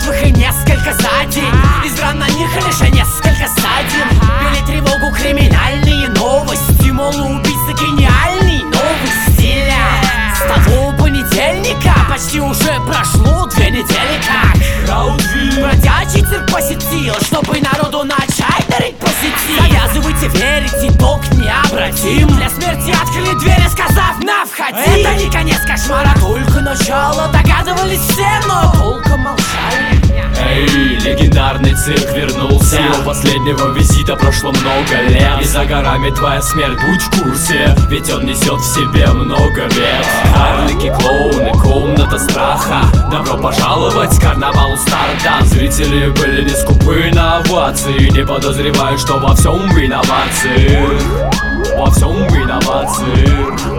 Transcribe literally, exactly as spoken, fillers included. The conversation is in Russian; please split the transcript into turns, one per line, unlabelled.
мертвых и несколько за день. Избран на них лишь несколько стадий. Били тревогу криминальные новости, мол, убийца гениальный новый стиль. С того понедельника почти уже прошло две недели как бродячий цирк посетил, чтобы народу начать дарить по сети. Завязывайте верить, итог необратим. Для смерти открыли двери, сказав на входи. Это не конец кошмара, только начало. Догадывались все, но толком молчали.
Эй, легендарный цирк вернулся. Его последнего визита прошло много лет. И за горами твоя смерть, будь в курсе, ведь он несет в себе много бед. Карлики, клоуны, комната страха. Добро пожаловать к карнавалу Старда. Зрители были не скупы на овации, не подозревая, что во всем виноват цирк. Во всем виноват цирк.